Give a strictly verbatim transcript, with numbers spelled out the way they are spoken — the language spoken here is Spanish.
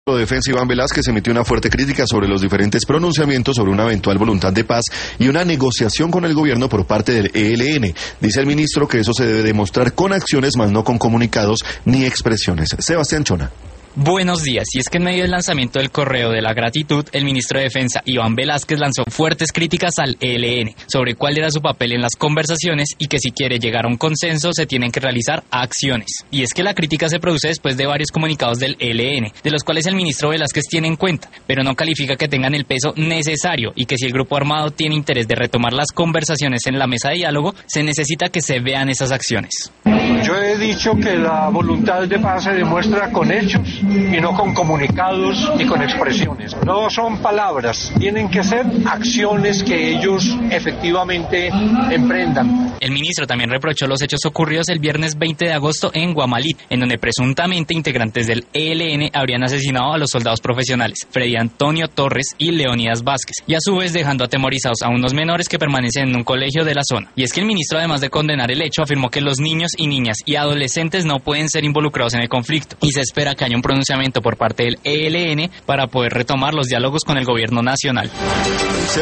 La defensa Iván Velásquez emitió una fuerte crítica sobre los diferentes pronunciamientos sobre una eventual voluntad de paz y una negociación con el gobierno por parte del E L N. Dice el ministro que eso se debe demostrar con acciones, más no con comunicados ni expresiones. Sebastián Chona. Buenos días. Y es que en medio del lanzamiento del correo de la gratitud, el ministro de Defensa, Iván Velásquez, lanzó fuertes críticas al E L N sobre cuál era su papel en las conversaciones y que si quiere llegar a un consenso se tienen que realizar acciones. Y es que la crítica se produce después de varios comunicados del E L N, de los cuales el ministro Velásquez tiene en cuenta, pero no califica que tengan el peso necesario y que si el grupo armado tiene interés de retomar las conversaciones en la mesa de diálogo, se necesita que se vean esas acciones. Yo he dicho que la voluntad de paz se demuestra con hechos y no con comunicados ni con expresiones. No son palabras, tienen que ser acciones que ellos efectivamente emprendan. El ministro también reprochó los hechos ocurridos el viernes veinte de agosto en Guamalí, en donde presuntamente integrantes del E L N habrían asesinado a los soldados profesionales, Freddy Antonio Torres y Leonidas Vázquez, y a su vez dejando atemorizados a unos menores que permanecen en un colegio de la zona. Y es que el ministro, además de condenar el hecho, afirmó que los niños y niñas y adolescentes no pueden ser involucrados en el conflicto, y se espera que haya un pronunciamiento por parte del E L N para poder retomar los diálogos con el gobierno nacional.